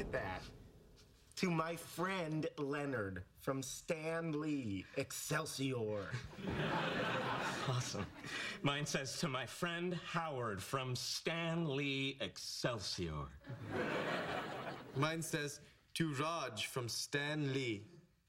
at that. To my friend Leonard from Stan Lee, Excelsior. Awesome. Mine says to my friend Howard from Stan Lee, Excelsior. Mine says to Raj from Stan Lee.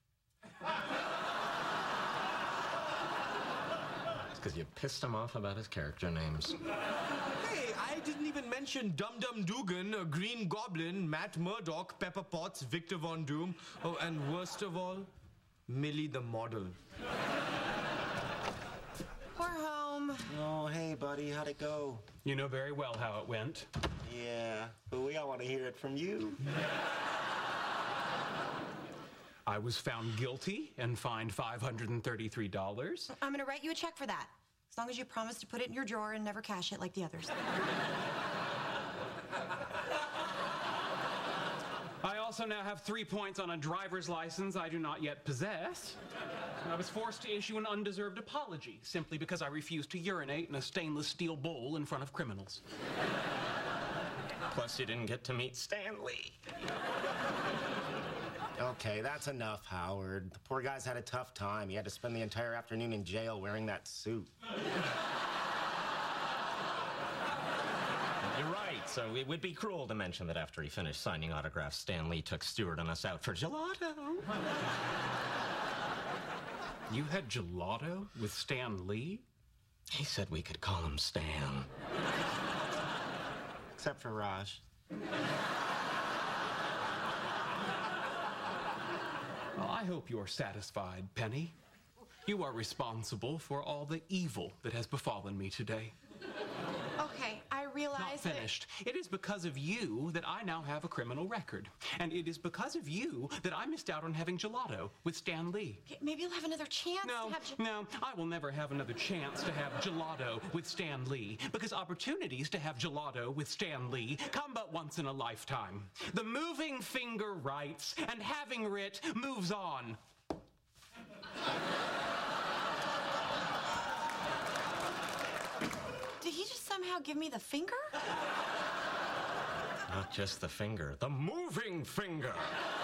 It's because you pissed him off about his character names. Hey, I didn't even mention Dum Dum Dugan, Green Goblin, Matt Murdock, Pepper Potts, Victor Von Doom, oh, and worst of all, Millie the model. We're home. Oh, hey, buddy, how'd it go? You know very well how it went. Yeah, but we all want to hear it from you. I was found guilty and fined $533. I'm going to write you a check for that. As long as you promise to put it in your drawer and never cash it like the others. I also now have 3 points on a driver's license I do not yet possess. I was forced to issue an undeserved apology simply because I refused to urinate in a stainless steel bowl in front of criminals. Plus, you didn't get to meet Stan Lee. Okay, that's enough, Howard. The poor guy's had a tough time. He had to spend the entire afternoon in jail wearing that suit. You're right. So it would be cruel to mention that after he finished signing autographs, Stan Lee took Stuart and us out for gelato. You had gelato with Stan Lee? He said we could call him Stan. Except for Raj. Well, I hope you're satisfied, Penny. You are responsible for all the evil that has befallen me today. Okay, I realize Not finished. It is because of you that I now have a criminal record. And it is because of you that I missed out on having gelato with Stan Lee. Maybe you'll have another chance No, to have no, I will never have another chance to have gelato with Stan Lee, because opportunities to have gelato with Stan Lee come but once in a lifetime. The moving finger writes, and having writ moves on. Did he just somehow give me the finger? Not just the finger, the moving finger.